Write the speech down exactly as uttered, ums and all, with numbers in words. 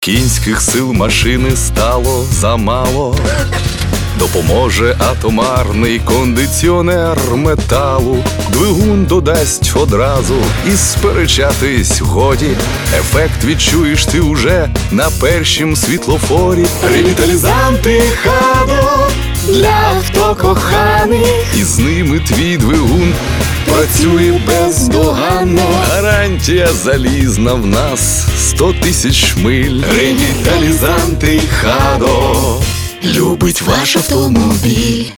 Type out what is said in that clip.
Кінських сил машини стало замало. Допоможе атомарний кондиціонер металу. Двигун додасть одразу, і сперечатись годі. Ефект відчуєш ти уже на першім світлофорі. Ревіталізанти Хадо для авто коханих. І з ними твій двигун працює бездоганно. Гарантія залізна в нас сто тисяч миль. Ревіталізанти Хадо любить ваш автомобіль.